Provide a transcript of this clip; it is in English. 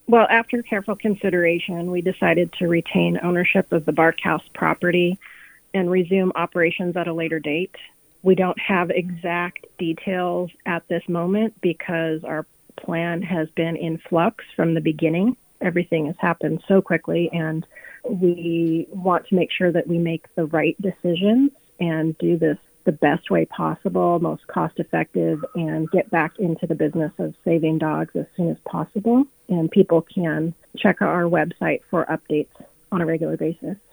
Well, after careful consideration, we decided to retain ownership of the Bark House property and resume operations at a later date. We don't have exact details at this moment because our plan has been in flux from the beginning. Everything has happened so quickly, and we want to make sure that we make the right decisions and do this the best way possible, most cost effective, and get back into the business of saving dogs as soon as possible. And people can check our website for updates on a regular basis.